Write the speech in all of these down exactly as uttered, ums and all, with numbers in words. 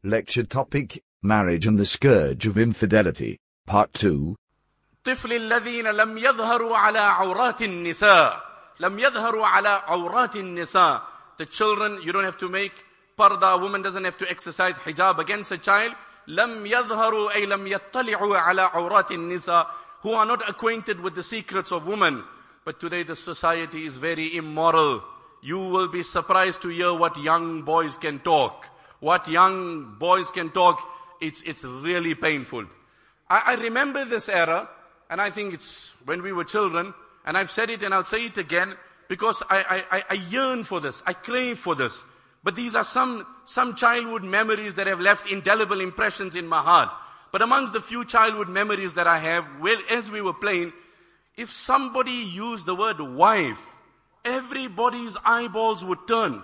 Lecture topic, Marriage and the Scourge of Infidelity, Part two. طفل الذين لم يظهروا على عورات النساء لم يظهروا على عورات النساء. The children, you don't have to make parda, a woman doesn't have to exercise hijab against a child. لم يظهروا أي لم يطلعوا على عورات النساء, who are not acquainted with the secrets of women. But today the society is very immoral. You will be surprised to hear what young boys can talk. What young boys can talk, it's, it's really painful. I, I remember this era, and I think it's when we were children, and I've said it and I'll say it again, because I, I, I yearn for this, I crave for this. But these are some, some childhood memories that have left indelible impressions in my heart. But amongst the few childhood memories that I have, well, as we were playing, if somebody used the word wife, everybody's eyeballs would turn.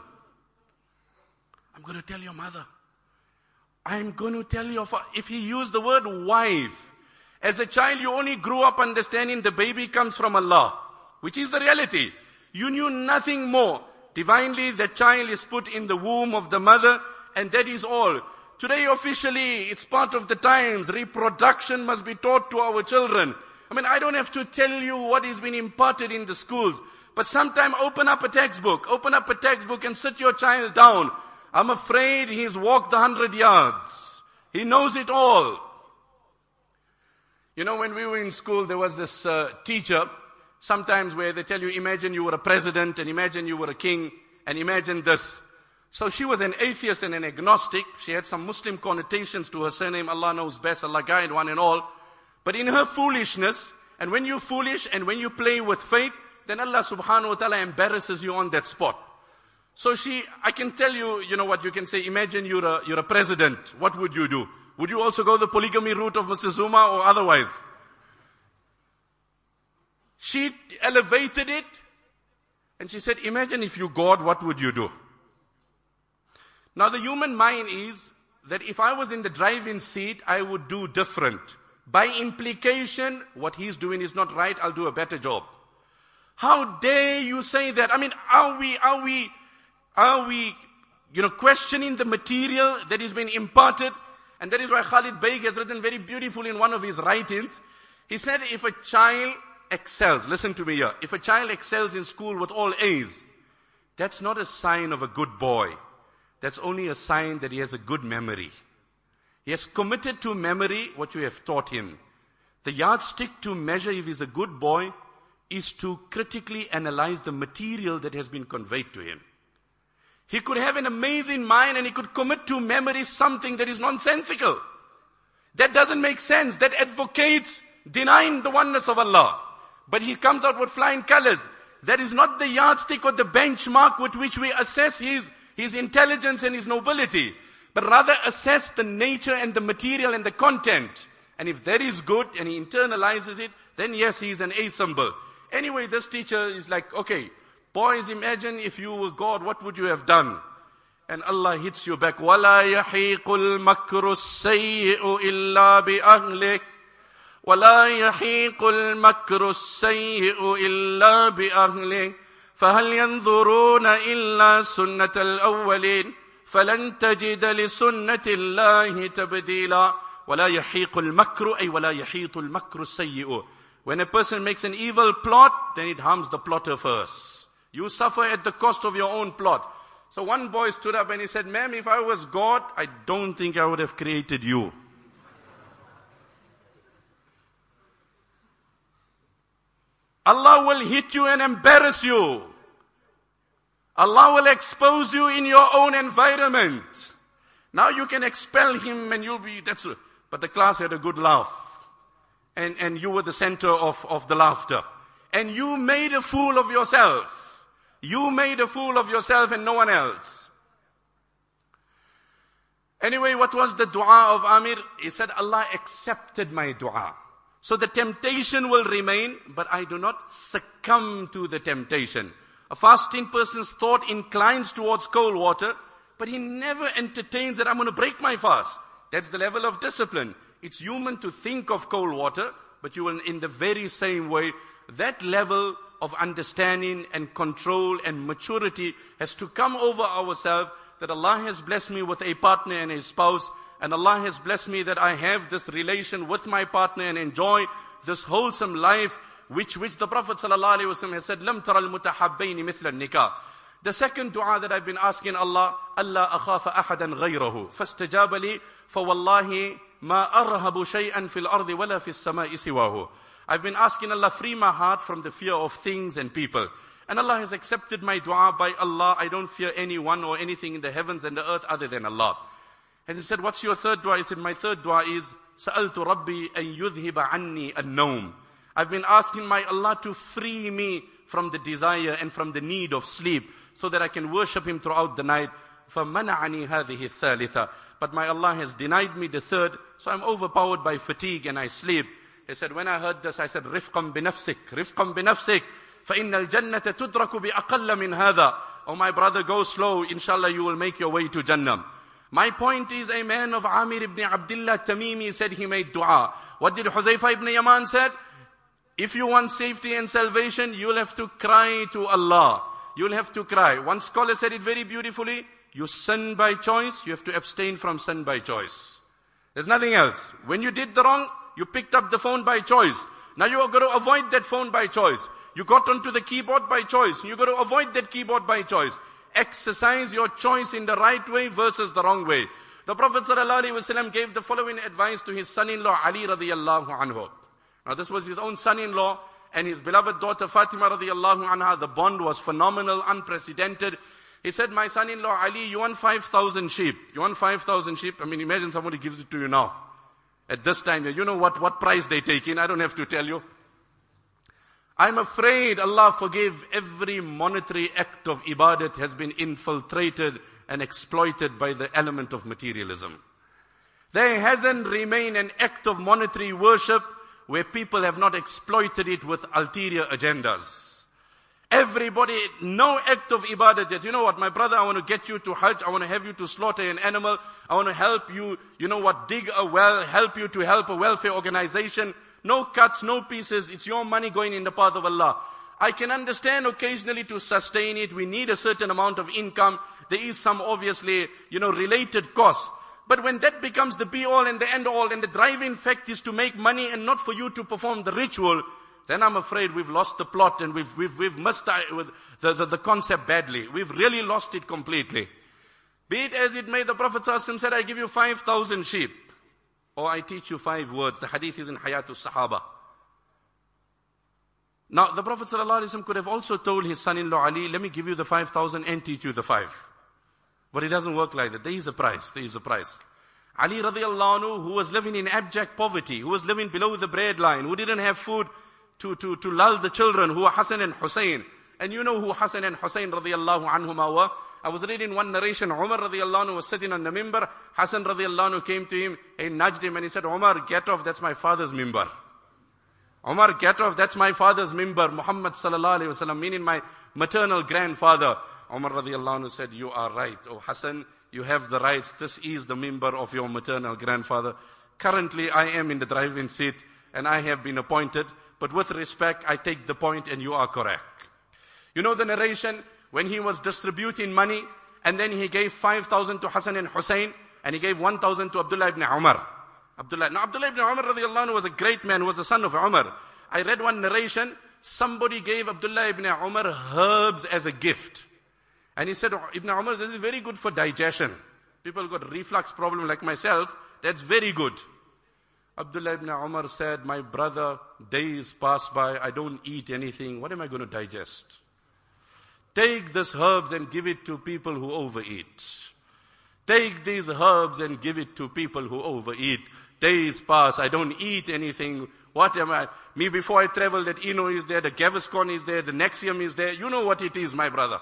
I'm going to tell your mother. I'm going to tell your father. If he used the word wife, as a child you only grew up understanding the baby comes from Allah, which is the reality. You knew nothing more. Divinely, the child is put in the womb of the mother, and that is all. Today officially, it's part of the times. Reproduction must be taught to our children. I mean, I don't have to tell you what is being imparted in the schools. But sometime open up a textbook. Open up a textbook and sit your child down. I'm afraid he's walked a hundred yards. He knows it all. You know, when we were in school, there was this uh, teacher, sometimes where they tell you, imagine you were a president, and imagine you were a king, and imagine this. So she was an atheist and an agnostic. She had some Muslim connotations to her surname. Allah knows best, Allah guide one and all. But in her foolishness, and when you're foolish and when you play with faith, then Allah subhanahu wa ta'ala embarrasses you on that spot. So she, I can tell you, you know what you can say, imagine you're a, you're a president. What would you do? Would you also go the polygamy route of Mister Zuma or otherwise? She elevated it, and she said, imagine if you God, what would you do? Now the human mind is that if I was in the driving seat, I would do different. By implication, what he's doing is not right, I'll do a better job. How dare you say that? I mean, are we, are we, are we, you know, questioning the material that is being imparted? And that is why Khalid Beg has written very beautifully in one of his writings. He said, if a child excels, listen to me here, if a child excels in school with all A's, that's not a sign of a good boy. That's only a sign that he has a good memory. He has committed to memory what you have taught him. The yardstick to measure if he's a good boy is to critically analyze the material that has been conveyed to him. He could have an amazing mind and he could commit to memory something that is nonsensical. That doesn't make sense. That advocates denying the oneness of Allah. But he comes out with flying colors. That is not the yardstick or the benchmark with which we assess his, his intelligence and his nobility. But rather assess the nature and the material and the content. And if that is good and he internalizes it, then yes, he is an A symbol. Anyway, this teacher is like, okay, boys, imagine if you were God, what would you have done? And Allah hits you back. وَلَا يَحِيقُ الْمَكْرُ السَّيِّئُ إِلَّا بِأَهْلِكَ وَلَا يَحِيقُ الْمَكْرُ السَّيِّئُ إِلَّا بِأَهْلِكَ فَهَلْ يَنْظُرُونَ إِلَّا سُنَّةَ الْأَوَّلِينَ فَلَنْ تَجِدَ لِسُنَّةِ اللَّهِ تَبْدِيلًا وَلَا يَحِيقُ الْمَكْرُ أي وَلَا يَحِيطُ الْمَكْرُ السَّيِّئُ. When a person makes an evil plot, then it harms the plotter first. You suffer at the cost of your own plot. So one boy stood up and he said, ma'am, if I was God, I don't think I would have created you. Allah will hit you and embarrass you. Allah will expose you in your own environment. Now you can expel him and you'll be, that's, but the class had a good laugh. And, and you were the center of, of the laughter. And you made a fool of yourself. You made a fool of yourself and no one else. Anyway, what was the dua of Amir? He said, Allah accepted my dua. So the temptation will remain, but I do not succumb to the temptation. A fasting person's thought inclines towards cold water, but he never entertains that I'm going to break my fast. That's the level of discipline. It's human to think of cold water, but you will, in the very same way, that level of understanding and control and maturity has to come over ourselves that Allah has blessed me with a partner and a spouse, and Allah has blessed me that I have this relation with my partner and enjoy this wholesome life, which, which the Prophet ﷺ has said, لَمْ تَرَ الْمُتَحَبَّيْنِ مِثْلَ النِّكَاحِ. The second dua that I've been asking Allah, أَلَّا أَخَافَ أَحَدًا غَيْرَهُ فَاسْتَجَابَ لِي فَوَاللَّهِ مَا أَرْهَبُ شَيْئًا فِي الْأَرْضِ وَلَا فِي السَّمَاءِ سِوَاهُ. I've been asking Allah, free my heart from the fear of things and people. And Allah has accepted my dua. By Allah, I don't fear anyone or anything in the heavens and the earth other than Allah. And he said, what's your third dua? He said, my third dua is, سَأَلْتُ رَبِّي أَن يُذْهِبَ عَنِّي النَّوْمِ. I've been asking my Allah to free me from the desire and from the need of sleep, so that I can worship Him throughout the night. فَمَنَعَنِي هَذِهِ الثَّالِثَةِ. But my Allah has denied me the third, so I'm overpowered by fatigue and I sleep. He said, when I heard this, I said, رِفْقًا بِنَفْسِكَ رِفْقًا بِنَفْسِكَ فَإِنَّ الْجَنَّةَ تُدْرَكُ بِأَقَلَّ مِنْ هَذَا. Oh my brother, go slow. Inshallah, you will make your way to Jannah. My point is, a man of Amir ibn Abdullah Tamimi said he made dua. What did Huzaifa ibn Yaman said? If you want safety and salvation, you'll have to cry to Allah. You'll have to cry. One scholar said it very beautifully. You sin by choice, you have to abstain from sin by choice. There's nothing else. When you did the wrong, you picked up the phone by choice. Now you are going to avoid that phone by choice. You got onto the keyboard by choice. You're going to avoid that keyboard by choice. Exercise your choice in the right way versus the wrong way. The Prophet ﷺ gave the following advice to his son-in-law Ali radiyallahu anhu. Now this was his own son-in-law and his beloved daughter Fatima radiyallahu anha. The bond was phenomenal, unprecedented. He said, my son-in-law Ali, you want five thousand sheep. You want five thousand sheep? I mean, imagine somebody gives it to you now. At this time, you know what, what price they take in. I don't have to tell you. I'm afraid, Allah forgive, every monetary act of ibadat has been infiltrated and exploited by the element of materialism. There hasn't remained an act of monetary worship where people have not exploited it with ulterior agendas. Everybody, no act of ibadat that, you know what, my brother, I want to get you to Hajj, I want to have you to slaughter an animal, I want to help you, you know what, dig a well, help you to help a welfare organization. No cuts, no pieces, it's your money going in the path of Allah. I can understand occasionally to sustain it, we need a certain amount of income, there is some obviously, you know, related costs. But when that becomes the be-all and the end-all, and the driving fact is to make money and not for you to perform the ritual, then I'm afraid we've lost the plot and we've, we've, we've missed the, the, the concept badly. We've really lost it completely. Be it as it may, the Prophet ﷺ said, I give you five thousand sheep. Or I teach you five words. The hadith is in Hayatus Sahaba. Now, the Prophet ﷺ could have also told his son-in-law Ali, let me give you the five thousand and teach you the five. But it doesn't work like that. There is a price. There is a price. Ali radiallahu anhu, who was living in abject poverty, who was living below the bread line, who didn't have food to, to, to lull the children, who were Hassan and Hussein. And you know who Hassan and Hussein radiallahu anhuma were. I was reading one narration, Umar radiallahu anhu was sitting on the mimbar. Hassan radiallahu anhu came to him and nudged him and he said, Umar, get off, that's my father's mimbar. Umar, get off, that's my father's mimbar. Muhammad sallallahu alayhi wa sallam, meaning my maternal grandfather. Umar radiallahu anhu said, you are right. Oh Hassan, you have the rights. This is the mimbar of your maternal grandfather. Currently, I am in the driving seat and I have been appointed. But with respect, I take the point and you are correct. You know the narration when he was distributing money and then he gave five thousand to Hassan and Hussein and he gave one thousand to Abdullah ibn Umar. Abdullah, now Abdullah ibn Umar radiallahu anhu was a great man, was the son of Umar. I read one narration, somebody gave Abdullah ibn Umar herbs as a gift. And he said, Ibn Umar, this is very good for digestion. People got reflux problem like myself, that's very good. Abdullah ibn Umar said, my brother, days pass by, I don't eat anything, what am I going to digest? Take these herbs and give it to people who overeat. Take these herbs and give it to people who overeat. Days pass, I don't eat anything. What am I? Me before I travel, that Eno is there, the Gaviscon is there, the Nexium is there. You know what it is, my brother.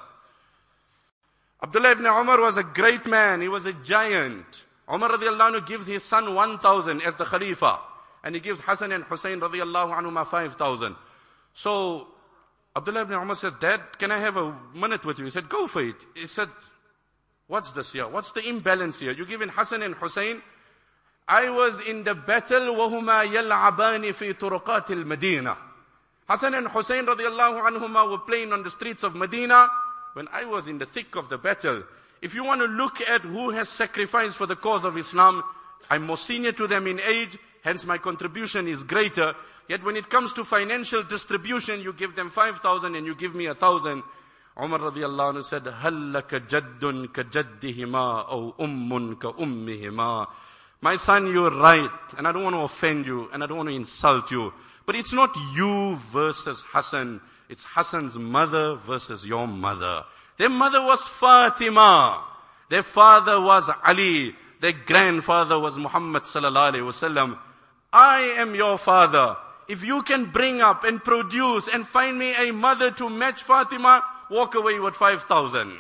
Abdullah ibn Umar was a great man. He was a giant. Umar radiallahu anhu gives his son one thousand as the Khalifa. And he gives Hassan and Hussein radiallahu anhu five thousand. So, Abdullah ibn Umar says, Dad, can I have a minute with you? He said, go for it. He said, what's this here? What's the imbalance here? You're giving Hassan and Hussein. I was in the battle, وَهُمَا يَلْعَبَانِ فِي طُرُقَاتِ الْمَدِينَةِ. Hassan and Hussein radiallahu anhuma were playing on the streets of Medina when I was in the thick of the battle. If you want to look at who has sacrificed for the cause of Islam, I'm more senior to them in age, hence my contribution is greater. Yet when it comes to financial distribution, you give them five thousand and you give me a thousand. Umar radiallahu anhu said, هَلْ لَكَ جَدٌّ كَجَدِّهِمَا أَوْ أُمٌّ كَأُمِّهِمَا. My son, you're right, and I don't want to offend you, and I don't want to insult you. But it's not you versus Hassan. It's Hassan's mother versus your mother. Their mother was Fatima. Their father was Ali. Their grandfather was Muhammad sallallahu alaihi wasallam. I am your father. If you can bring up and produce and find me a mother to match Fatima, walk away with five thousand.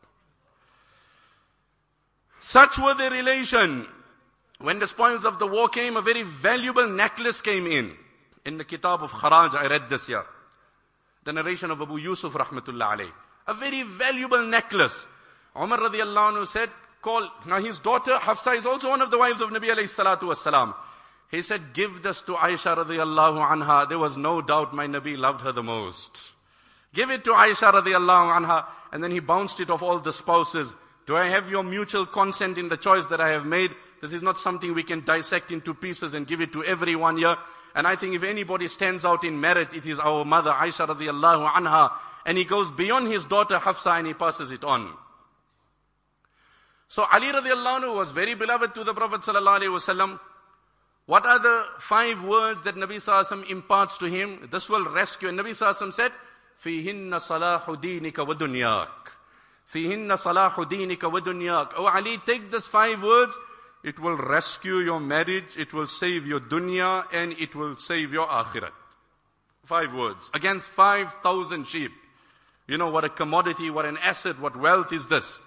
Such were the relation. When the spoils of the war came, a very valuable necklace came in. In the Kitab of Kharaj, I read this here. The narration of Abu Yusuf rahmatullah alayh. A very valuable necklace. Umar radiallahu anhu said, call, now his daughter Hafsa is also one of the wives of Nabi alayhi salatu wasalam. He said, give this to Aisha radiallahu anha. There was no doubt my Nabi loved her the most. Give it to Aisha radiallahu anha. And then he bounced it off all the spouses. Do I have your mutual consent in the choice that I have made? This is not something we can dissect into pieces and give it to everyone here. And I think if anybody stands out in merit, it is our mother Aisha radiallahu anha. And he goes beyond his daughter Hafsa and he passes it on. So Ali radiallahu anhu was very beloved to the Prophet sallallahu alaihi wasallam. What are the five words that Nabi sallallahu alaihi wasallam imparts to him? This will rescue. And Nabi sallallahu alaihi wasallam said, فِيهِنَّ صَلَاحُ دِينِكَ وَدُنْيَاكَ فِيهِنَّ صَلَاحُ دِينِكَ وَدُنْيَاكَ. Oh Ali, take these five words. It will rescue your marriage, it will save your dunya, and it will save your akhirat. Five words. Against five thousand sheep. You know what a commodity, what an asset, what wealth is this?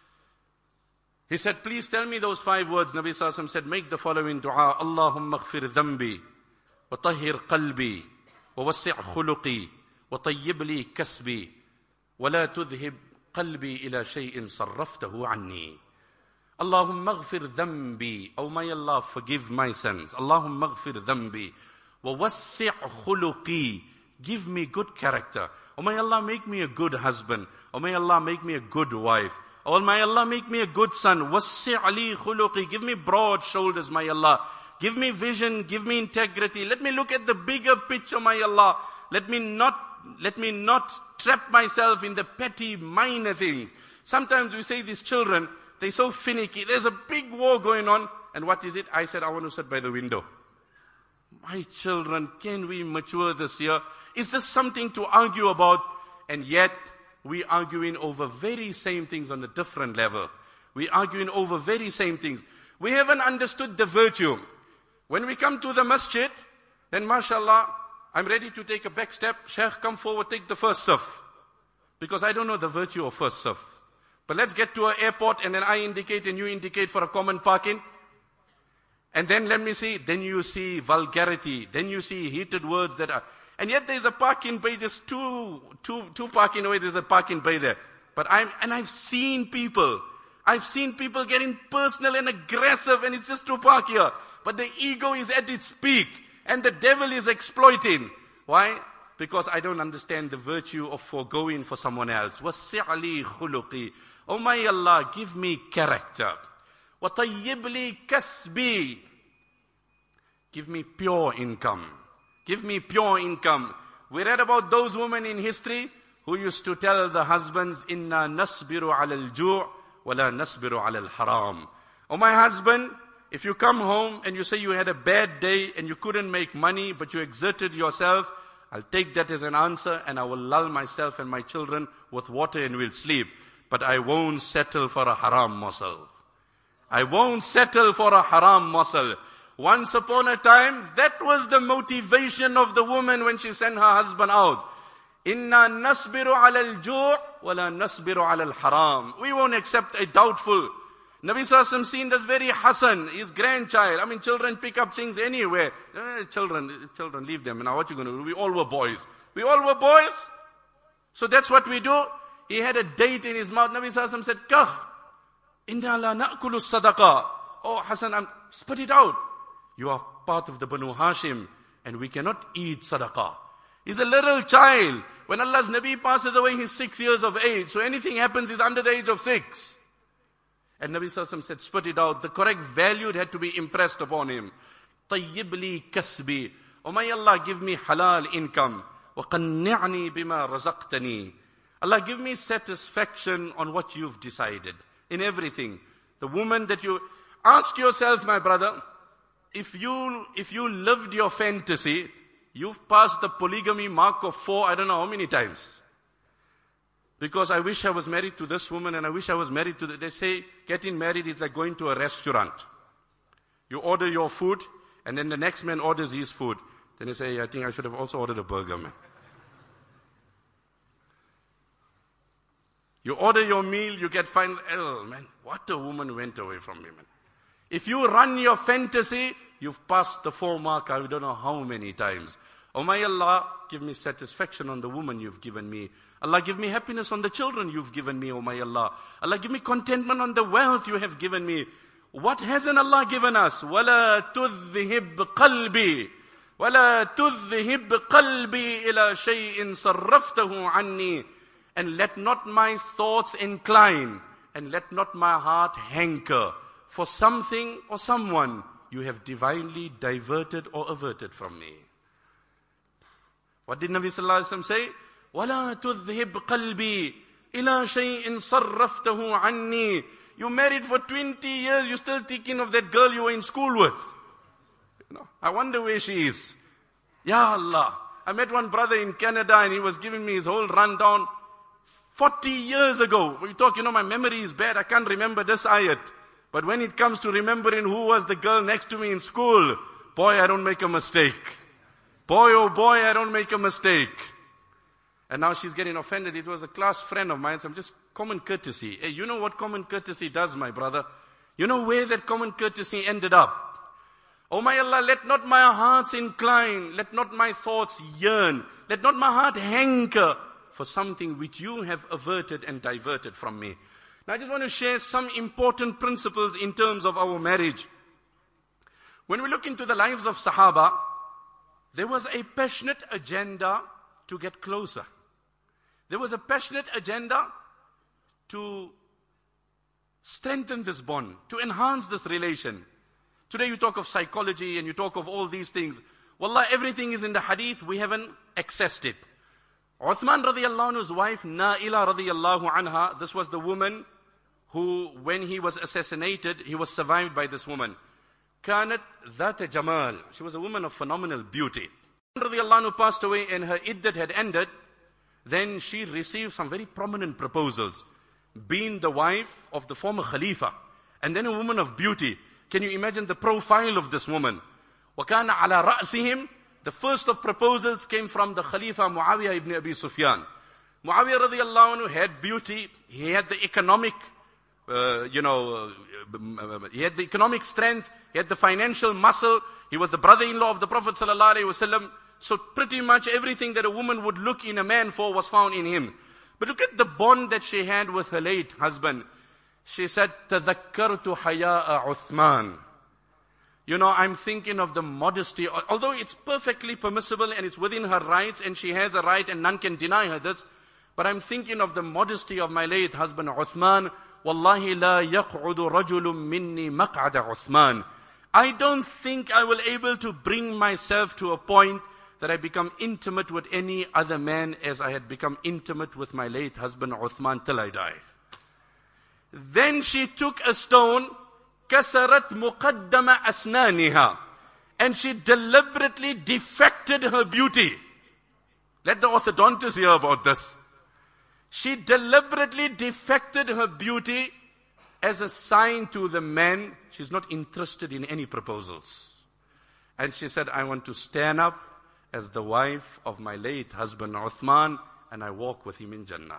He said, please tell me those five words. Nabi sallallahu alaihi wasallam said, make the following dua. Allahumma aghfir dhanbi, wa tahhir qalbi, wa wasi' khuluqi, wa tayyib li kasbi, wa la tudhib qalbi ila shay'in sarraftahu anni. Allahumma aghfir dhanbi. Oh may Allah forgive my sins. Allahumma aghfir dhanbi, wa wasi' khuluqi. Give me good character. Oh may Allah make me a good husband. Oh may Allah make me a good wife. Oh, may Allah make me a good son. Wasi' li khuluqi. Give me broad shoulders, may Allah. Give me vision, give me integrity. Let me look at the bigger picture, may Allah. Let me not, let me not trap myself in the petty, minor things. Sometimes we say these children, they're so finicky. There's a big war going on. And what is it? I said, I want to sit by the window. My children, can we mature this year? Is this something to argue about? And yet, we arguing over very same things on a different level. We arguing over very same things. We haven't understood the virtue. When we come to the masjid, then mashallah, I'm ready to take a back step. Sheikh, come forward, take the first saf. Because I don't know the virtue of first saf. But let's get to an airport and then I indicate and you indicate for a common parking. And then let me see, then you see vulgarity. Then you see heated words that are... And yet there's a parking bay, just two, two, two parking away, there's a parking bay there. But I'm, and I've seen people, I've seen people getting personal and aggressive and it's just to park here. But the ego is at its peak and the devil is exploiting. Why? Because I don't understand the virtue of foregoing for someone else. وَسِعْ لِي خُلُقِي. Oh my Allah, give me character. وَطَيِّبْ لِي كَسْبِي. Give me pure income. Give me pure income. We read about those women in history who used to tell the husbands, Inna nasbiru ala al-ju' wa la nasbiru ala al-haram. Oh my husband, if you come home and you say you had a bad day and you couldn't make money, but you exerted yourself, I'll take that as an answer and I will lull myself and my children with water and we'll sleep. But I won't settle for a haram morsel. I won't settle for a haram morsel. Once upon a time, that was the motivation of the woman when she sent her husband out. Inna nasbiru ala al-ju' wa la nasbiru ala al-haram. We won't accept a doubtful. Nabi Sallallahu Alaihi Wasallam seen this very Hassan, his grandchild. I mean, children pick up things anywhere. Eh, children, children, leave them. Now what you going to do? We all were boys. We all were boys. So that's what we do. He had a date in his mouth. Nabi Sallallahu Alaihi Wasallam said, Kah, inna la na'kulu sadaqah. Oh, Hassan, I'm, spit it out. You are part of the Banu Hashim and we cannot eat sadaqah. He's a little child. When Allah's Nabi passes away, he's six years of age. So anything happens, he's under the age of six. And Nabi Sallallahu Alaihi Wasallam said, spit it out. The correct value had to be impressed upon him. طَيِّبْ لِي كَسْبِي. Oh my Allah, give me halal income. وَقَنِّعْنِي بِمَا رَزَقْتَنِي. Allah, give me satisfaction on what you've decided. In everything. The woman that you... Ask yourself, my brother, if you, if you lived your fantasy, you've passed the polygamy mark of four, I don't know how many times. Because I wish I was married to this woman and I wish I was married to... The, they say getting married is like going to a restaurant. You order your food and then the next man orders his food. Then you say, I think I should have also ordered a burger, man. You order your meal, you get final... Oh, man, what a woman went away from me, man. If you run your fantasy, you've passed the four mark, I don't know how many times. Oh my Allah, give me satisfaction on the woman you've given me. Allah, give me happiness on the children you've given me, oh my Allah. Allah, give me contentment on the wealth you have given me. What hasn't Allah given us? وَلَا تُذْهِبْ قَلْبِي وَلَا تُذْهِبْ قَلْبِي إِلَى شَيْءٍ صَرَّفْتَهُ عَنِّي. And let not my thoughts incline, and let not my heart hanker for something or someone you have divinely diverted or averted from me. What did Nabi Sallallahu Alaihi Wasallam say? وَلَا تُذْهِبْ قَلْبِي إِلَى شَيْءٍ صَرَّفْتَهُ عَنِّي. You married for twenty years, you're still thinking of that girl you were in school with. You know, I wonder where she is. Ya Allah. I met one brother in Canada and he was giving me his whole rundown. forty years ago, we talk, you know, my memory is bad, I can't remember this ayat. But when it comes to remembering who was the girl next to me in school, boy, I don't make a mistake. Boy, oh boy, I don't make a mistake. And now she's getting offended. It was a class friend of mine, so I'm just common courtesy. Hey, you know what common courtesy does, my brother? You know where that common courtesy ended up? Oh my Allah, let not my hearts incline, let not my thoughts yearn, let not my heart hanker for something which you have averted and diverted from me. Now I just want to share some important principles in terms of our marriage. When we look into the lives of Sahaba, there was a passionate agenda to get closer. There was a passionate agenda to strengthen this bond, to enhance this relation. Today you talk of psychology and you talk of all these things. Wallah, everything is in the hadith, we haven't accessed it. Uthman radiallahu anhu's wife, Naila radiallahu anha, this was the woman who, when he was assassinated, he was survived by this woman. Kanat Dhat Jamal. She was a woman of phenomenal beauty. Radiallahu anhu passed away and her iddat had ended. Then she received some very prominent proposals. Being the wife of the former Khalifa. And then a woman of beauty. Can you imagine the profile of this woman? وَكَانَ عَلَى رَأْسِهِمْ. The first of proposals came from the Khalifa Muawiyah ibn Abi Sufyan. Muawiyah radiallahu anhu had beauty. He had the economic, uh, you know, uh, he had the economic strength. He had the financial muscle. He was the brother-in-law of the Prophet sallallahu alaihi wasallam. So pretty much everything that a woman would look in a man for was found in him. But look at the bond that she had with her late husband. She said, تَذَكَّرْتُ حَيَاءَ عُثْمَانَ. You know, I'm thinking of the modesty, although it's perfectly permissible and it's within her rights and she has a right and none can deny her this, but I'm thinking of the modesty of my late husband Uthman. Wallahi la yaq'udu rajulun minni maq'ada Uthman. I don't think I will able to bring myself to a point that I become intimate with any other man as I had become intimate with my late husband Uthman till I die. Then she took a stone, كسرت مقدم أسنانها, and she deliberately defected her beauty. Let the orthodontist hear about this. She deliberately defected her beauty as a sign to the man she's not interested in any proposals. And she said, I want to stand up as the wife of my late husband Uthman and I walk with him in Jannah.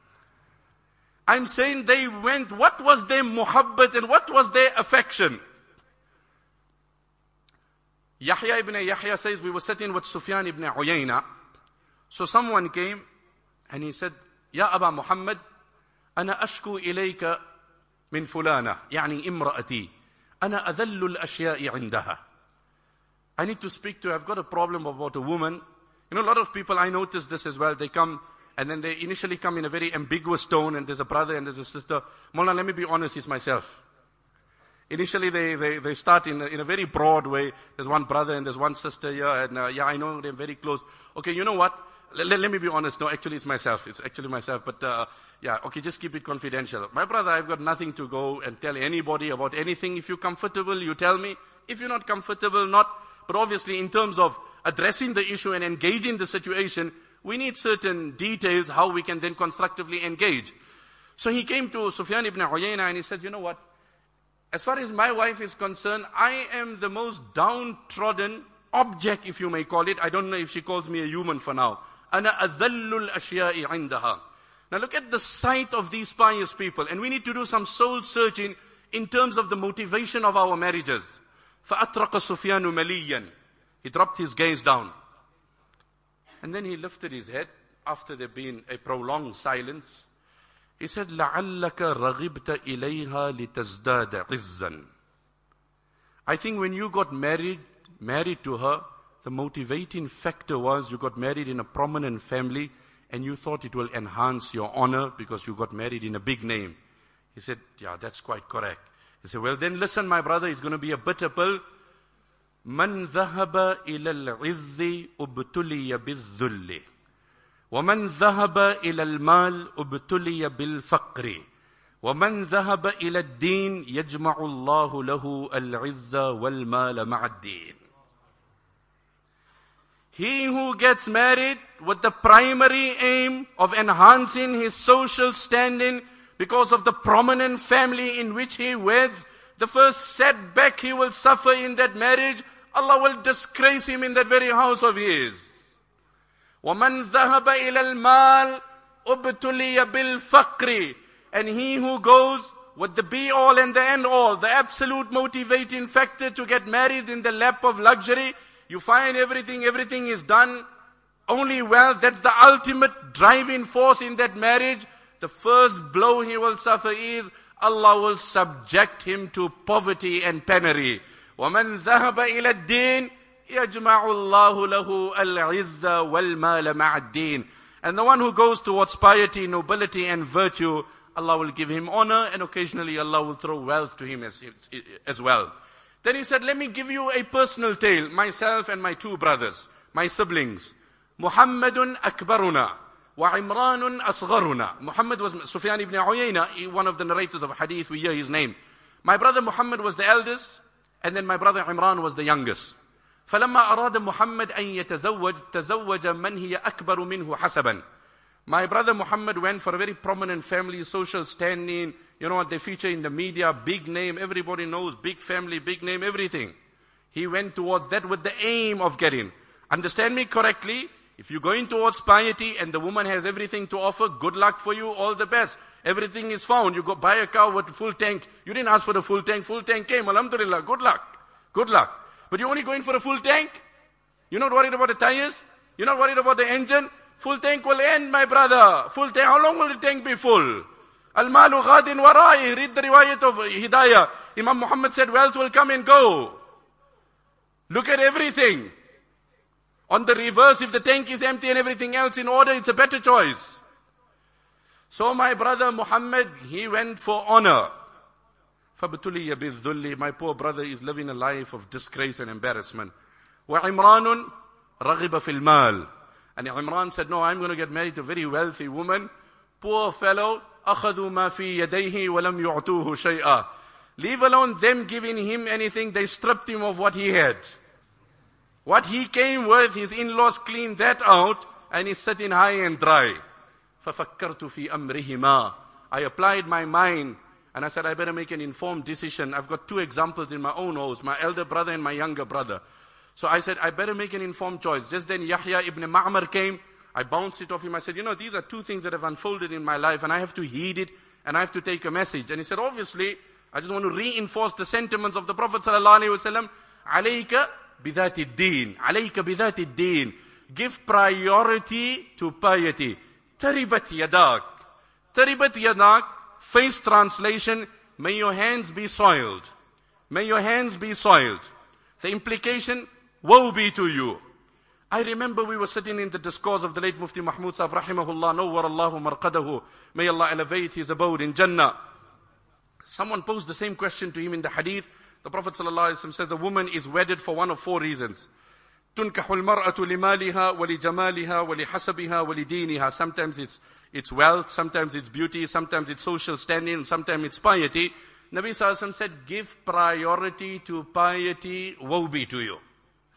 I'm saying they went, what was their muhabbat and what was their affection? Yahya ibn Yahya says, we were sitting with Sufyan ibn Uyayna. So someone came and he said, Ya Aba Muhammad, أنا أشكو إليك من فلانة, يعني امرأتي, أنا أذل الأشياء عندها. I need to speak to her. I've got a problem about a woman. You know, a lot of people, I notice this as well, they come And then they initially come in a very ambiguous tone, and there's a brother and there's a sister. Mullah, let me be honest, it's myself. Initially, they, they, they start in a, in a very broad way. There's one brother and there's one sister here, and uh, yeah, I know they're very close. Okay, you know what? Let, let me be honest. No, actually, it's myself. It's actually myself. But uh, yeah, okay, just keep it confidential. My brother, I've got nothing to go and tell anybody about anything. If you're comfortable, you tell me. If you're not comfortable, not. But obviously, in terms of addressing the issue and engaging the situation, we need certain details how we can then constructively engage. So he came to Sufyan ibn Uyayna and he said, you know what? As far as my wife is concerned, I am the most downtrodden object, if you may call it. I don't know if she calls me a human for now. Ana adhallul ashya'i indaha. Now look at the sight of these pious people, and we need to do some soul searching in terms of the motivation of our marriages. فَأَطْرَقَ سُفْيَانُ مَلِيًّا. He dropped his gaze down. And then he lifted his head after there been a prolonged silence. He said, لَعَلَّكَ رَغِبْتَ إِلَيْهَا لِتَزْدَادَ عِزًّا. I think when you got married, married to her, the motivating factor was you got married in a prominent family and you thought it will enhance your honor because you got married in a big name. He said, yeah, that's quite correct. He said, well then listen my brother, it's going to be a bitter pill. مَنْ ذَهَبَ إِلَى الْعِزِّ أُبْتُلِيَ بِالذُّلِّ وَمَنْ ذَهَبَ إِلَى الْمَالِ أُبْتُلِيَ بِالْفَقْرِ وَمَنْ ذَهَبَ إِلَى الدِّينِ يَجْمَعُ اللَّهُ لَهُ الْعِزَّ وَالْمَالَ مَعَ الدِّينِ. He who gets married with the primary aim of enhancing his social standing because of the prominent family in which he weds, the first setback he will suffer in that marriage, Allah will disgrace him in that very house of his. وَمَنْ ذَهَبَ إِلَى الْمَالِ أُبْتُلِيَ بِالْفَقْرِ. And he who goes with the be-all and the end-all, the absolute motivating factor to get married in the lap of luxury, you find everything, everything is done only well. That's the ultimate driving force in that marriage. The first blow he will suffer is Allah will subject him to poverty and penury. وَمَنْ ذَهَبَ إِلَى الدِّينِ يَجْمَعُ اللَّهُ لَهُ الْعِزَّ وَالْمَالَ مَعَ الدِّينِ. And the one who goes towards piety, nobility and virtue, Allah will give him honor, and occasionally Allah will throw wealth to him as, as well. Then he said, let me give you a personal tale. Myself and my two brothers, my siblings. Muhammadun akbaruna wa Imranun asgharuna. Muhammad was Sufyan ibn Uyayna, one of the narrators of hadith, we hear his name. My brother Muhammad was the eldest, and then my brother Imran was the youngest. فَلَمَّا أَرَادَ مُحَمَّدْ أَن يَتَزَوَّجْ تَزَوَّجَ مَنْ هِيَ أَكْبَرُ مِنْهُ حَسَبًا. My brother Muhammad went for a very prominent family, social standing. You know what, they feature in the media, big name, everybody knows, big family, big name, everything. He went towards that with the aim of getting. Understand me correctly, if you're going towards piety and the woman has everything to offer, good luck for you, all the best. Everything is found. You go buy a car with full tank. You didn't ask for the full tank, full tank came, alhamdulillah, good luck, good luck. But you're only going for a full tank? You're not worried about the tires? You're not worried about the engine? Full tank will end, my brother. Full tank, how long will the tank be full? Al-malu ghadin warai. Read the riwayat of Hidayah. Imam Muhammad said, wealth will come and go. Look at everything. On the reverse, if the tank is empty and everything else in order, it's a better choice. So my brother Muhammad, he went for honor. فَبْتُلِيَ بِالذُّلِّ. My poor brother is living a life of disgrace and embarrassment. وَعِمْرَانٌ رَغِبَ فِي الْمَالِ. And Imran said, no, I'm going to get married to a very wealthy woman. Poor fellow, أَخَذُوا مَا فِي يَدَيْهِ وَلَمْ يُعْتُوهُ شَيْئًا. Leave alone them giving him anything, they stripped him of what he had. What he came with, his in-laws cleaned that out, and he's sitting high and dry. فَفَكَّرْتُ فِي أَمْرِهِمَا. I applied my mind, and I said, I better make an informed decision. I've got two examples in my own house, my elder brother and my younger brother. So I said, I better make an informed choice. Just then Yahya ibn Ma'mar came. I bounced it off him. I said, you know, these are two things that have unfolded in my life, and I have to heed it, and I have to take a message. And he said, obviously, I just want to reinforce the sentiments of the Prophet sallallahu alaihi wasallam. Alayka bidhati ad-din. Alayka bidhati ad-din. Give priority to piety. Taribat yadak. Taribat yadak. Face translation, may your hands be soiled. May your hands be soiled. The implication, woe be to you. I remember we were sitting in the discourse of the late Mufti Mahmud Sahib, rahimahullah, nawwar Allahu marqadahu. May Allah elevate his abode in Jannah. Someone posed the same question to him in the hadith. The Prophet ﷺ says a woman is wedded for one of four reasons. تُنْكَحُ الْمَرْأَةُ لِمَالِهَا وَلِجَمَالِهَا وَلِحَسَبِهَا وَلِدِينِهَا. Sometimes it's, it's wealth, sometimes it's beauty, sometimes it's social standing, sometimes it's piety. Nabi ﷺ said, give priority to piety, woe be to you.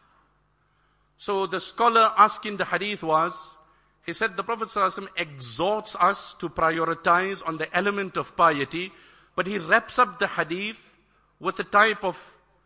So the scholar asking the hadith was, he said the Prophet ﷺ exhorts us to prioritize on the element of piety, but he wraps up the hadith with a type of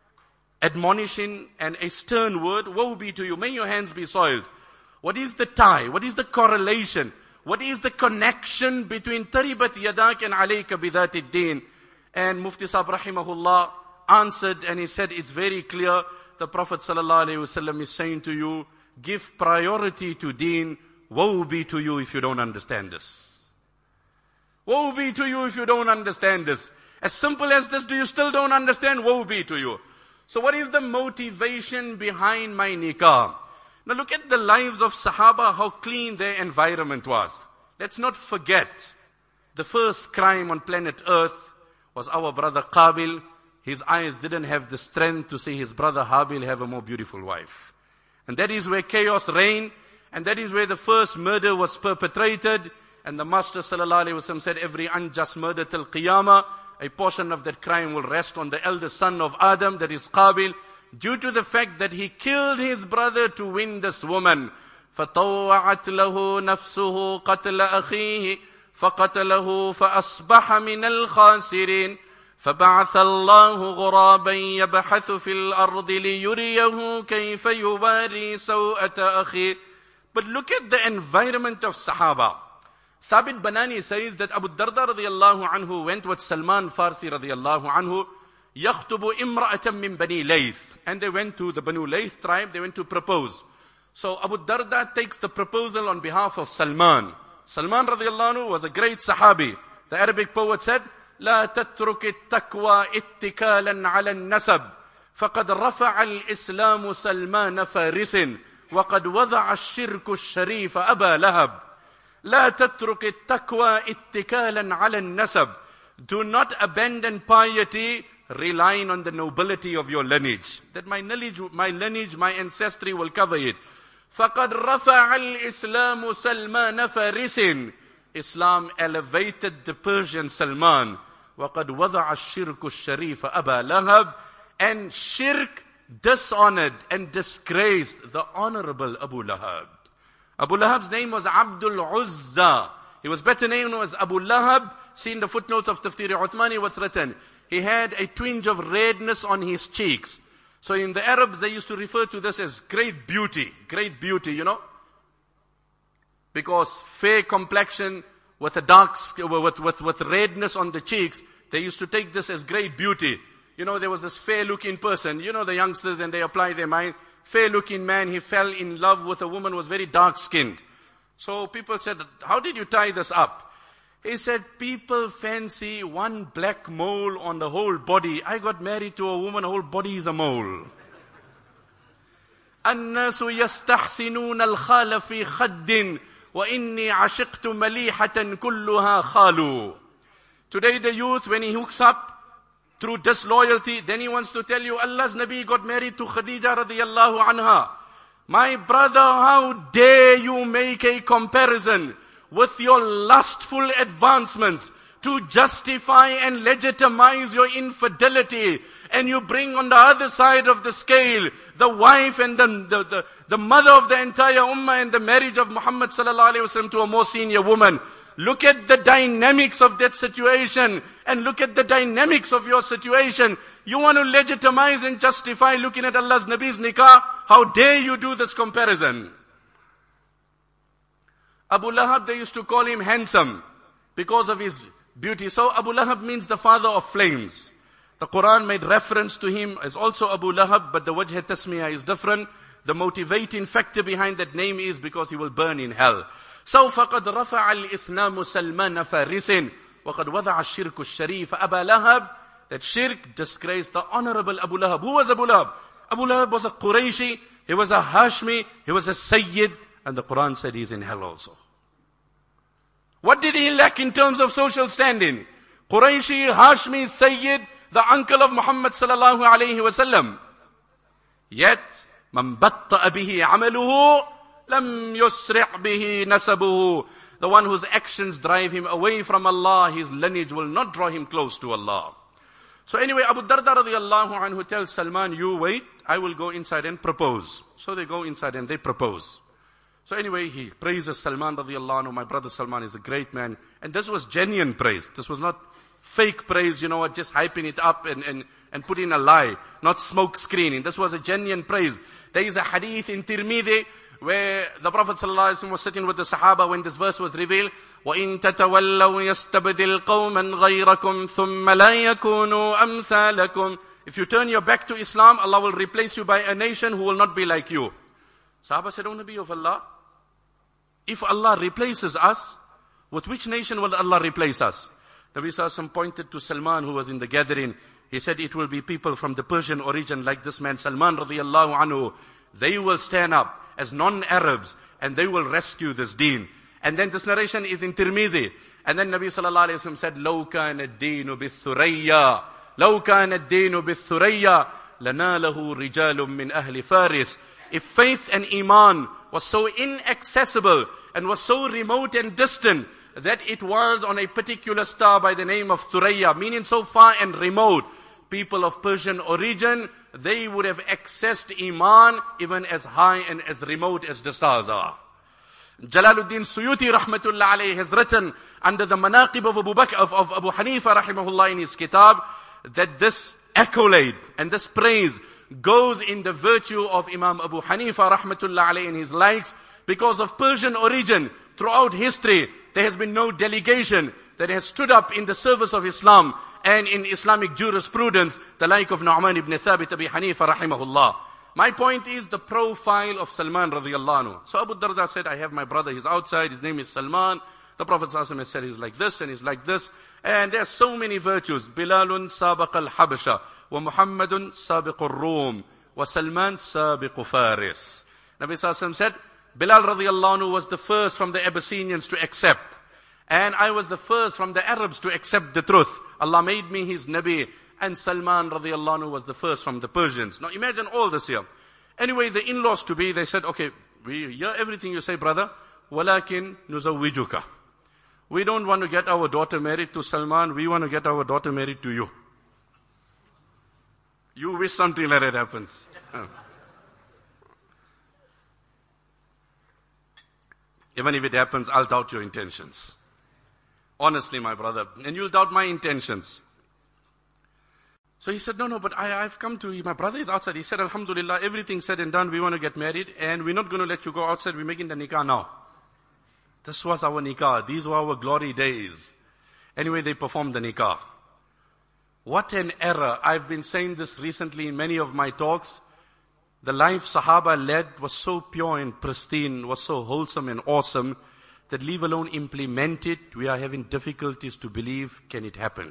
admonishing and a stern word, woe be to you, may your hands be soiled. What is the tie? What is the correlation? What is the connection between taribat yadak and alayka bidhati din? And Mufti Sahib rahimahullah answered and he said, it's very clear. The Prophet sallallahu alaihi wasallam is saying to you, give priority to deen. Woe be to you if you don't understand this. Woe be to you if you don't understand this. As simple as this, do you still don't understand? Woe be to you. So what is the motivation behind my nikah? Now look at the lives of Sahaba, how clean their environment was. Let's not forget, the first crime on planet Earth was our brother Qabil. His eyes didn't have the strength to see his brother Habil have a more beautiful wife. And that is where chaos reigned, and that is where the first murder was perpetrated. And the Master sallallahu alaihi wasallam said, every unjust murder till Qiyamah, a portion of that crime will rest on the eldest son of Adam, that is Qabil, due to the fact that he killed his brother to win this woman. فَطَوَّعَتْ لَهُ نَفْسُهُ قَتْلَ أَخِيهِ فَقَتَلَهُ فَأَصْبَحَ مِنَ الْخَاسِرِينَ فبعث الله غرابا يبحث في الأرض ليريه كيف يواري سوءة أخيه. But look at the environment of Sahaba. Thabit Banani says that Abu Darda radiyallahu anhu went with Salman Farsi radiyallahu anhu يخطب امرأة من بني Layth. And they went to the Banu Layth tribe, they went to propose. So Abu Darda takes the proposal on behalf of Salman. Salman radiyallahu anhu was a great Sahabi. The Arabic poet said, لا تترك التكوى اتكالا على النسب فقد رفع الإسلام سلمان فارس وقد وضع الشرك الشريف أبا لهب. لا تترك التكوى اتكالا على النسب. Do not abandon piety relying on the nobility of your lineage. That my lineage, my lineage, my ancestry will cover it. فقد رفع الإسلام سلمان فارس. Islam elevated the Persian Salman. وَقَدْ وَضَعَ الشِّرْكُ الشَّرِيفَ أَبَا لَهَبْ. And shirk dishonored and disgraced the honorable Abu Lahab. Abu Lahab's name was Abdul Uzza. He was better known as Abu Lahab. See in the footnotes of Tafsir Uthmani what's written. He had a twinge of redness on his cheeks. So in the Arabs they used to refer to this as great beauty. Great beauty, you know. Because fair complexion with a dark, with, with, with redness on the cheeks, they used to take this as great beauty. You know, there was this fair looking person, you know the youngsters and they apply their mind. Fair looking man, he fell in love with a woman who was very dark skinned. So people said, how did you tie this up? He said, people fancy one black mole on the whole body. I got married to a woman, the whole body is a mole. الناس يستحسنون الخال في خد وَإِنِّي عَشِقْتُ مَلِيحَةً كُلُّهَا خَالُ. Today the youth, when he hooks up through disloyalty, then he wants to tell you, Allah's Nabi got married to Khadija radiyallahu anha. My brother, how dare you make a comparison with your lustful advancements to justify and legitimize your infidelity, and you bring on the other side of the scale the wife and the, the, the, the mother of the entire ummah and the marriage of Muhammad sallallahu alaihi wasallam to a more senior woman. Look at the dynamics of that situation and look at the dynamics of your situation. You want to legitimize and justify looking at Allah's Nabi's nikah? How dare you do this comparison? Abu Lahab, they used to call him handsome because of his beauty. So Abu Lahab means the father of flames. The Quran made reference to him as also Abu Lahab, but the wajh tasmiyah is different. The motivating factor behind that name is because he will burn in hell. So فَقَدْ رَفَعَ الْإِسْلَامُ سَلْمَانَ فَارِسٍ وَقَدْ وَضَعَ الشِّرْكُ الشَّرِيفَ أَبَا لَهَبْ. That shirk disgraced the honorable Abu Lahab. Who was Abu Lahab? Abu Lahab was a Qurayshi, he was a Hashmi, he was a Sayyid, and the Quran said he's in hell also. What did he lack in terms of social standing? Qurayshi, Hashmi, Sayyid, the uncle of Muhammad sallallahu alayhi wa sallam. Yet, man batta'a bihi amaluhu, lam yusri' bihi nasabuhu. The one whose actions drive him away from Allah, his lineage will not draw him close to Allah. So anyway, Abu Darda radiallahu anhu tells Salman, you wait, I will go inside and propose. So they go inside and they propose. So anyway, he praises Salman radiallahu anhu. My brother Salman is a great man. And this was genuine praise. This was not fake praise, you know what, just hyping it up and, and, and putting a lie. Not smoke screening. This was a genuine praise. There is a hadith in Tirmidhi where the Prophet ﷺ was sitting with the Sahaba when this verse was revealed. وَإِن تَتَوَلَّوْا يَسْتَبْدِلْ قَوْمًا غَيْرَكُمْ ثُمَّ لَا يَكُونُوا أَمْثَالَكُمْ. If you turn your back to Islam, Allah will replace you by a nation who will not be like you. Sahaba said, O Nabi of Allah, if Allah replaces us, with which nation will Allah replace us? Nabi Sallallahu pointed to Salman who was in the gathering. He said, it will be people from the Persian origin like this man Salman radiallahu anhu. They will stand up as non-Arabs and they will rescue this deen. And then this narration is in Tirmizi. And then Nabi Sallallahu Alaihi Wasallam said, لَوْ كَانَ الدِّينُ بِالثُّرَيَّا لَوْ كَانَ الدِّينُ بِالثُّرَيَّا لَنَالَهُ رِجَالٌ مِّنْ أَهْلِ فَارِسٍ. If faith and Iman was so inaccessible and was so remote and distant that it was on a particular star by the name of Thuraya, meaning so far and remote, people of Persian origin, they would have accessed Iman even as high and as remote as the stars are. Jalaluddin Suyuti rahmatullah alayhi has written under the Manaqib of Abu Bakr, of, of Abu Hanifa rahimahullah in his kitab, that this accolade and this praise goes in the virtue of Imam Abu Hanifa rahmatullah alayhi and his likes, because of Persian origin. Throughout history, there has been no delegation that has stood up in the service of Islam and in Islamic jurisprudence, the like of Nu'man ibn Thabit Abi Hanifa rahimahullah. My point is the profile of Salman radiyallahu anhu. So Abu Darda said, I have my brother, he's outside, his name is Salman. The Prophet ﷺ has said he's like this and he's like this. And there are so many virtues. Bilalun sabiq al-Habasha, wa Muhammadun sabiq al-Rum, wa Salman sabiq Faris. Nabi ﷺ said, Bilal radiyallahu anhu was the first from the Abyssinians to accept. And I was the first from the Arabs to accept the truth. Allah made me his Nabi. And Salman radiyallahu anhu was the first from the Persians. Now imagine all this here. Anyway, the in-laws to be, they said, okay, we hear everything you say, brother. Walakin nuzawwijuka. We don't want to get our daughter married to Salman. We want to get our daughter married to you. You wish something like that happens. Even if it happens, I'll doubt your intentions. Honestly, my brother. And you'll doubt my intentions. So he said, no, no, but I, I've come to, my brother is outside. He said, Alhamdulillah, everything's said and done. We want to get married and we're not going to let you go outside. We're making the nikah now. This was our nikah. These were our glory days. Anyway, they performed the nikah. What an error. I've been saying this recently in many of my talks. The life Sahaba led was so pure and pristine, was so wholesome and awesome, that leave alone implement it, we are having difficulties to believe, can it happen?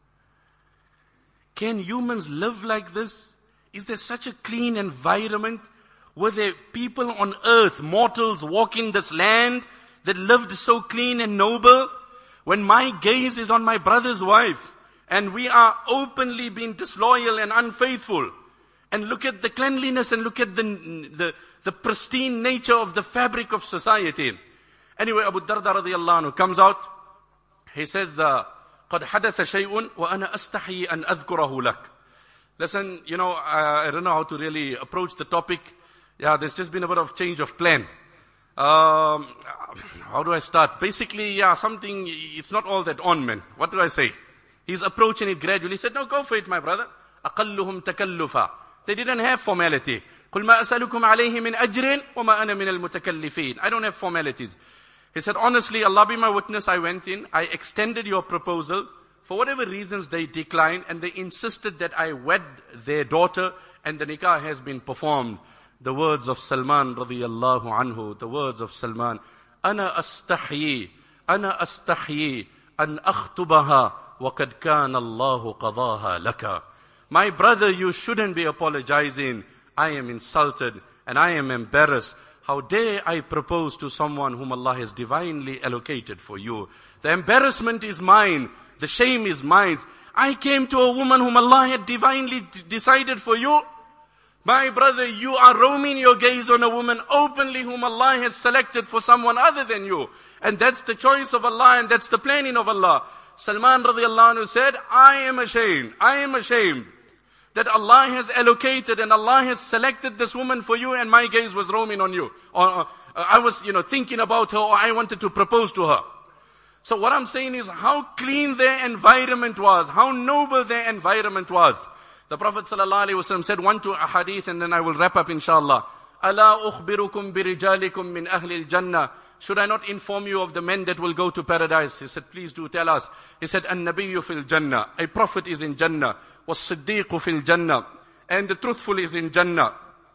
Can humans live like this? Is there such a clean environment? Were there people on earth, mortals walking this land, that lived so clean and noble? When my gaze is on my brother's wife, and we are openly being disloyal and unfaithful, and look at the cleanliness and look at the, the, the pristine nature of the fabric of society. Anyway, Abu Darda radiyallahu anhu comes out. He says, uh, قَدْ حَدَثَ شَيْءٌ وَأَنَا أَسْتَحِي أَنْ أَذْكُرَهُ لَكَ. Listen, you know, uh, I don't know how to really approach the topic. Yeah, there's just been a bit of change of plan. Um, how do I start? Basically, yeah, something, it's not all that on, man. What do I say? He's approaching it gradually. He said, no, go for it, my brother. أَقَلُّهُمْ تَكَلُّفًا. They didn't have formality. قُلْ مَا أَسَأَلُكُمْ عَلَيْهِ مِنْ أَجْرٍ وَمَا أَنَا مِنَ الْمُتَكَلِّفِينَ. I don't have formalities. He said, honestly, Allah be my witness, I went in, I extended your proposal. For whatever reasons they declined and they insisted that I wed their daughter and the nikah has been performed. The words of Salman radiyallahu anhu, the words of Salman, أَنَا أَسْتَحْيِي أَنَا أَسْتَحْيِي أَنْ أَخْتُبَهَا وَقَدْ كَانَ اللَّهُ قَضَاهَا لَكَ. My brother, you shouldn't be apologizing. I am insulted and I am embarrassed. How dare I propose to someone whom Allah has divinely allocated for you? The embarrassment is mine. The shame is mine. I came to a woman whom Allah had divinely d- decided for you. My brother, you are roaming your gaze on a woman openly whom Allah has selected for someone other than you. And that's the choice of Allah and that's the planning of Allah. Salman radiallahu anhu said, I am ashamed. I am ashamed that Allah has allocated and Allah has selected this woman for you and my gaze was roaming on you. Or uh, I was, you know, thinking about her or I wanted to propose to her. So what I'm saying is how clean their environment was, how noble their environment was. The Prophet ﷺ said one to a hadith and then I will wrap up inshallah. أَلَا أُخْبِرُكُمْ بِرِجَالِكُمْ مِنْ أَهْلِ الْجَنَّةِ. Should I not inform you of the men that will go to paradise? He said, please do tell us. He said, النَّبِيُّ فِي الْجَنَّةِ. A prophet is in Jannah. وَالصِّدِّيقُ فِي الْجَنَّةِ. And the truthful is in Jannah.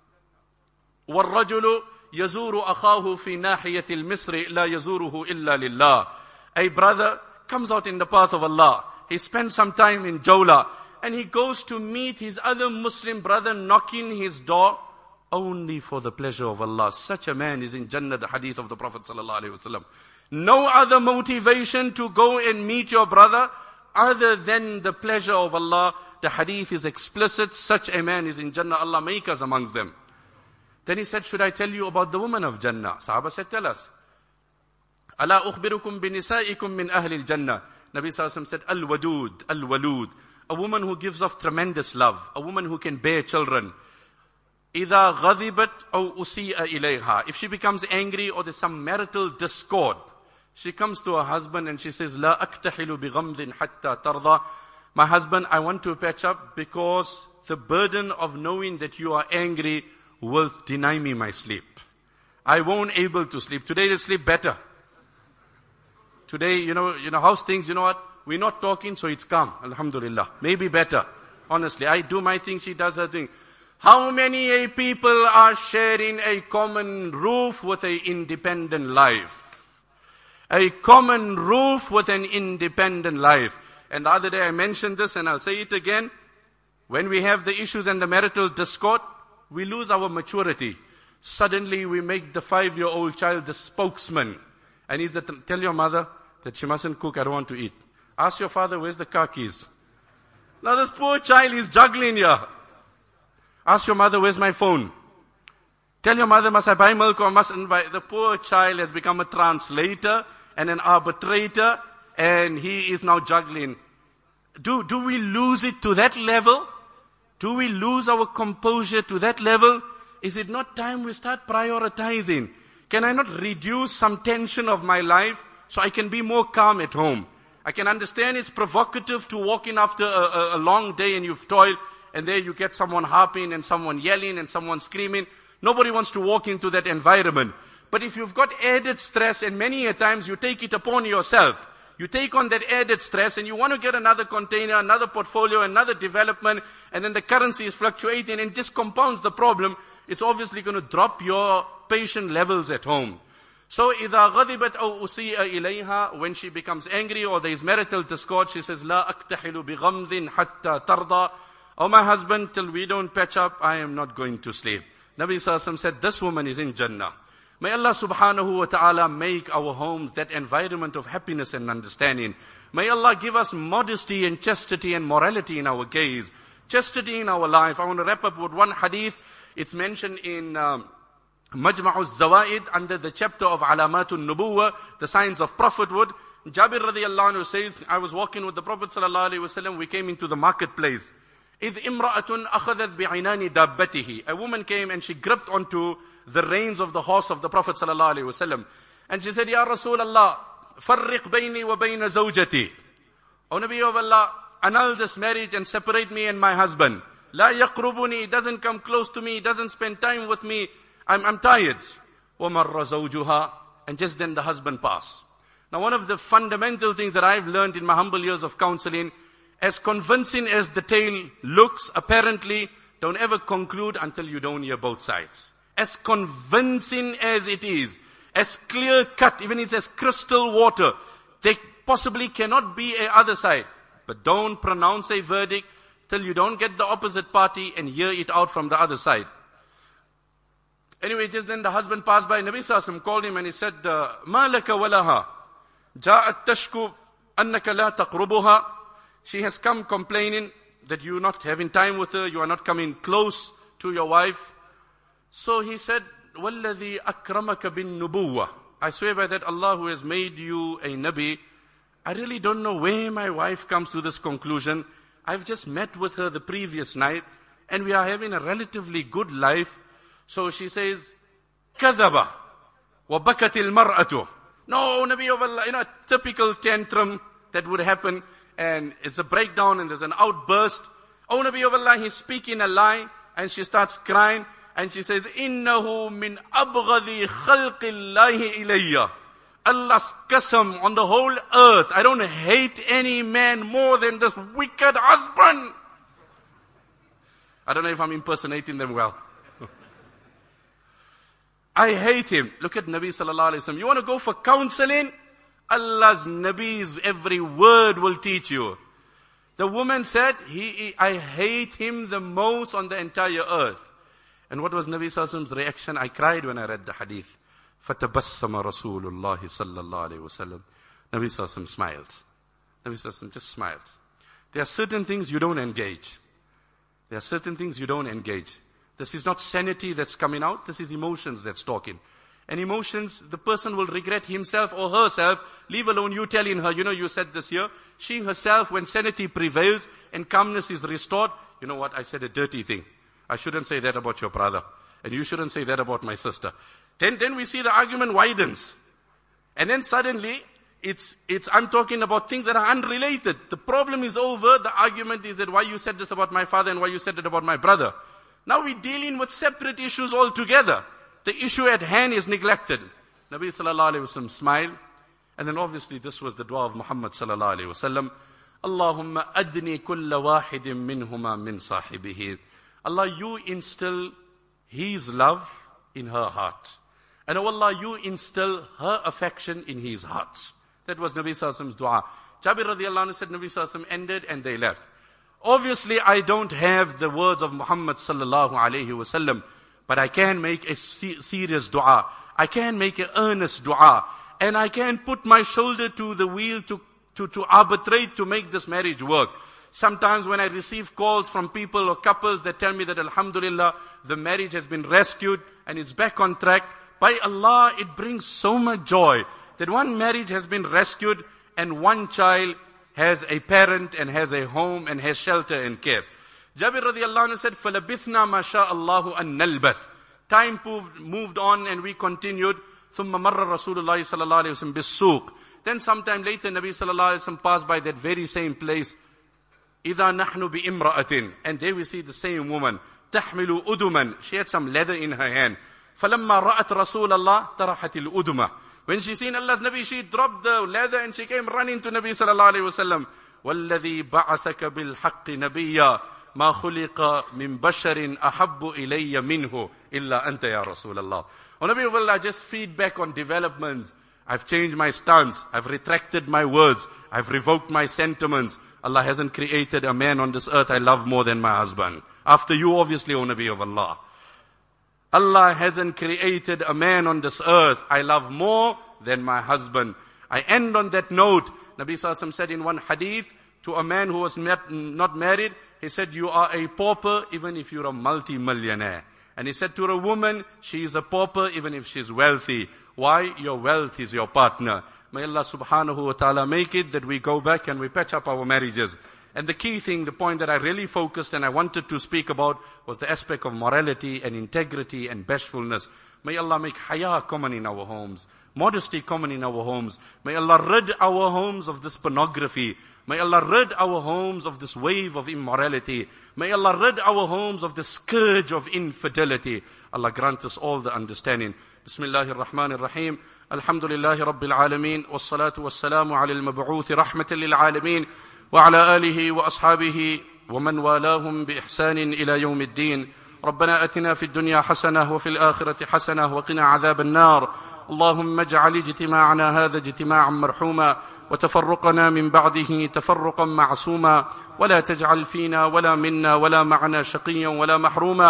وَالرَّجُلُ يَزُورُ أَخَاهُ فِي نَاحِيَةِ الْمِصْرِ لَا يَزُورُهُ إِلَّا لِلَّهِ. A brother comes out in the path of Allah. He spends some time in Jawla. And he goes to meet his other Muslim brother knocking his door only for the pleasure of Allah. Such a man is in Jannah, the hadith of the Prophet ﷺ. No other motivation to go and meet your brother other than the pleasure of Allah. The hadith is explicit. Such a man is in Jannah. Allah make us amongst them. Then he said, should I tell you about the woman of Jannah? Sahaba said, tell us. أَلَا أُخْبِرُكُمْ بِنِسَائِكُمْ مِنْ أَهْلِ الْجَنَّةِ. Nabi Sallallahu said, Al-Wadud, Al-Walud. A woman who gives off tremendous love. A woman who can bear children. إِذَا غَضِبَتْ أَوْ أُسِيءَ إِلَيْهَا. If she becomes angry or there's some marital discord, she comes to her husband and she says, لَا أَكْتَحِلُ بِغَمْضٍ حَتَّى تَرْضَى. My husband, I want to patch up because the burden of knowing that you are angry will deny me my sleep. I won't able to sleep. Today they'll sleep better. Today, you know, you know, how's things, you know what? We're not talking, so it's calm. Alhamdulillah. Maybe better. Honestly, I do my thing, she does her thing. How many a people are sharing a common roof with an independent life? A common roof with an independent life. And the other day I mentioned this and I'll say it again. When we have the issues and the marital discord, we lose our maturity. Suddenly we make the five-year-old child the spokesman. And he's the, tell your mother that she mustn't cook, I don't want to eat. Ask your father, where's the car keys? Now this poor child is juggling here. Ask your mother, where's my phone? Tell your mother, must I buy milk or mustn't buy? The poor child has become a translator and an arbitrator and he is now juggling. Do, do we lose it to that level? Do we lose our composure to that level? Is it not time we start prioritizing? Can I not reduce some tension of my life so I can be more calm at home? I can understand it's provocative to walk in after a, a, a long day and you've toiled and there you get someone harping and someone yelling and someone screaming. Nobody wants to walk into that environment. But if you've got added stress and many a times you take it upon yourself, you take on that added stress and you want to get another container, another portfolio, another development, and then the currency is fluctuating and just compounds the problem, it's obviously going to drop your patient levels at home. So, إِذَا غَضِبَتْ أَوْ أُسِيءَ إِلَيْهَا. When she becomes angry or there is marital discord, she says, لَا أَكْتَحِلُ بِغَمْضٍ حَتَّى تَرْضَى. Oh my husband, till we don't patch up, I am not going to sleep. Nabi Sallallahu Alaihi Wasallam said, this woman is in Jannah. May Allah subhanahu wa ta'ala make our homes that environment of happiness and understanding. May Allah give us modesty and chastity and morality in our gaze. Chastity in our life. I want to wrap up with one hadith. It's mentioned in um, Majma'u Zawaid under the chapter of Alamatun Nubuwa, the signs of prophethood. Jabir radiallahu anhu says, I was walking with the Prophet sallallahu alaihi wasallam. We came into the marketplace. إِذْ إِمْرَأَةٌ أَخَذَتْ بِعِنَانِ دَابَّتِهِ. A woman came and she gripped onto the reins of the horse of the Prophet sallallahu alaihi wasallam. And she said, Ya Rasulullah, فَرِّقْ بَيْنِي وَبَيْنَ زَوْجَتِي. O Nabi of Allah, annul this marriage and separate me and my husband. لَا يَقْرُبُنِي. He doesn't come close to me. He doesn't spend time with me. I'm, I'm tired. وَمَرَّ زَوْجُهَا. And just then the husband passed. Now one of the fundamental things that I've learned in my humble years of counseling, as convincing as the tale looks, apparently, don't ever conclude until you don't hear both sides. As convincing as it is, as clear cut, even it's as crystal water, there possibly cannot be a other side. But don't pronounce a verdict till you don't get the opposite party and hear it out from the other side. Anyway, just then the husband passed by. Nabi Sallallahu Alaihi Wasallam called him and he said, "Ma laka walaha, ja'at tashku annaka la taqrubuha." She has come complaining that you are not having time with her, you are not coming close to your wife. So he said, "Walladhi akramaka bin nubuwah." I swear by that Allah who has made you a Nabi, I really don't know where my wife comes to this conclusion. I've just met with her the previous night and we are having a relatively good life. So she says, "Kadhaba wa bakatil mar'atu." No, Nabi of Allah, you know, a typical tantrum that would happen, and it's a breakdown and there's an outburst. Oh, Nabi of Allah, he's speaking a lie, and she starts crying, and she says, "Innahu min abghadi khalqillahi ilayya." Allah's qasam on the whole earth. I don't hate any man more than this wicked husband. I don't know if I'm impersonating them well. I hate him. Look at Nabi sallallahu alaihi wasallam. You want to go for counseling? Allah's Nabi's every word will teach you. The woman said, he, he, I hate him the most on the entire earth. And what was Nabi sallallahu alaihi wasallam's reaction? I cried when I read the hadith. فَتَبَسَّمَ رَسُولُ اللَّهِ صَلَّى اللَّهُ عَلَيْهِ وَسَلَّمَ. Nabi sallallahu alaihi wasallam smiled. Nabi sallallahu alaihi wasallam just smiled. There are certain things you don't engage. There are certain things you don't engage. This is not sanity that's coming out. This is emotions that's talking. And emotions, the person will regret himself or herself, leave alone you telling her, you know, you said this here. She herself, when sanity prevails and calmness is restored, you know what, I said a dirty thing. I shouldn't say that about your brother. And you shouldn't say that about my sister. Then, then we see the argument widens. And then suddenly, it's, it's, I'm talking about things that are unrelated. The problem is over. The argument is that why you said this about my father and why you said it about my brother. Now we're dealing with separate issues altogether. The issue at hand is neglected. Nabi sallallahu alayhi wa sallam smiled. And then obviously this was the dua of Muhammad sallallahu alayhi wa sallam. Allahumma adni kulla wahidin minhuma min sahibihi. Allah, you instill his love in her heart. And oh Allah, you instill her affection in his heart. That was Nabi sallallahu alayhi wa sallam's dua. Jabir radiallahu anhu said Nabi sallallahu alayhi wa sallam ended and they left. Obviously, I don't have the words of Muhammad sallallahu alayhi wa sallam, but I can make a se- serious dua. I can make an earnest dua. And I can put my shoulder to the wheel to, to, to arbitrate to make this marriage work. Sometimes when I receive calls from people or couples that tell me that alhamdulillah, the marriage has been rescued and it's back on track. By Allah, it brings so much joy that one marriage has been rescued and one child has a parent and has a home and has shelter and care. Jabir radiallahu anhu said, فَلَبِثْنَا مَا شَاءَ اللَّهُ أَن نَلْبَثْ. Time moved, moved on and we continued. ثُمَّ مَرَّ رَسُولُ اللَّهِ صَلَى اللَّهُ عَلَيْهِ وَسَلَّمْ بِالسُّوقِ. Then sometime later, Nabi sallallahu alayhi wa sallam passed by that very same place. إِذَا نَحْنُ بِإِمْرَأَةٍ. And there we see the same woman. تَحْمِلُ أُدُمًا. She had some leather in her hand. فَلَمَّا رَأَتْ رَسُولَ اللَّهِ تَرَحَتِ الْأُدُمَةِ. When she seen Allah's Nabi, she dropped the leather and she came running to Nabi sallallahu alayhi wa sallam. وَالَّذِي بَعَثَكَ بِالْحَقِّ نَبِيًّا مَا خُلِقَ مِنْ بَشَرٍ أَحَبُّ إِلَيَّ مِنْهُ إِلَّا أَنْتَ يَا رَسُولَ اللَّهِ. O Nabi of Allah, just feedback on developments. I've changed my stance. I've retracted my words. I've revoked my sentiments. Allah hasn't created a man on this earth I love more than my husband. After you, obviously, O Nabi of Allah. Allah hasn't created a man on this earth I love more than my husband. I end on that note. Nabi sallallahu alaihi wasallam said in one hadith to a man who was not married, he said, you are a pauper even if you're a multi-millionaire. And he said to a woman, she is a pauper even if she's wealthy. Why? Your wealth is your partner. May Allah subhanahu wa ta'ala make it that we go back and we patch up our marriages. And the key thing, the point that I really focused and I wanted to speak about was the aspect of morality and integrity and bashfulness. May Allah make haya common in our homes, modesty common in our homes. May Allah rid our homes of this pornography. May Allah rid our homes of this wave of immorality. May Allah rid our homes of the scourge of infidelity. Allah grant us all the understanding. Bismillahir Rahmanir Rahim. Alhamdulillahi Rabbil Alameen. Wassalatu wassalamu ala al-mab'uthi rahmatan lil alameen. وعلى آله وأصحابه ومن والاهم بإحسان إلى يوم الدين. ربنا أتنا في الدنيا حسنة وفي الآخرة حسنة وقنا عذاب النار. اللهم اجعل اجتماعنا هذا اجتماعا مرحوما وتفرقنا من بعده تفرقا معصوما ولا تجعل فينا ولا منا ولا معنا شقيا ولا محروما.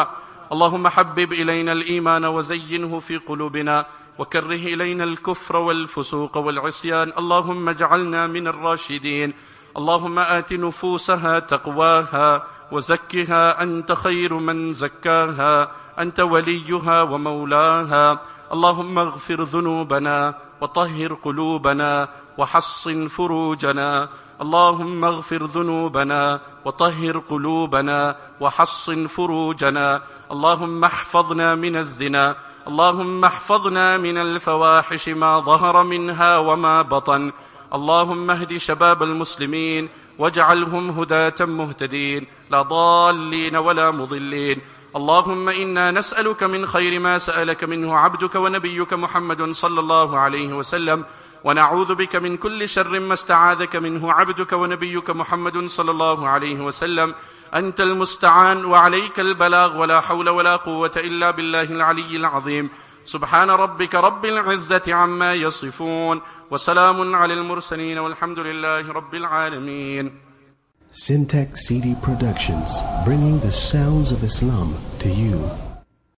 اللهم حبب إلينا الإيمان وزينه في قلوبنا وكره إلينا الكفر والفسوق والعصيان. اللهم اجعلنا من الراشدين. اللهم آت نفوسها تقواها وزكها أنت خير من زكاها، أنت وليها ومولاها. اللهم اغفر ذنوبنا وطهر قلوبنا وحصن فروجنا. اللهم اغفر ذنوبنا وطهر قلوبنا وحصن فروجنا. اللهم احفظنا من الزنا، اللهم احفظنا من الفواحش ما ظهر منها وما بطن. اللهم اهد شباب المسلمين واجعلهم هداة مهتدين لا ضالين ولا مضلين. اللهم إنا نسألك من خير ما سألك منه عبدك ونبيك محمد صلى الله عليه وسلم، ونعوذ بك من كل شر ما استعاذك منه عبدك ونبيك محمد صلى الله عليه وسلم. أنت المستعان وعليك البلاغ، ولا حول ولا قوة إلا بالله العلي العظيم. سبحان ربك رب العزة عما يصفون، وسلام على المرسلين، والحمد لله رب العالمين. Syntax C D Productions, bringing the sounds of Islam to you.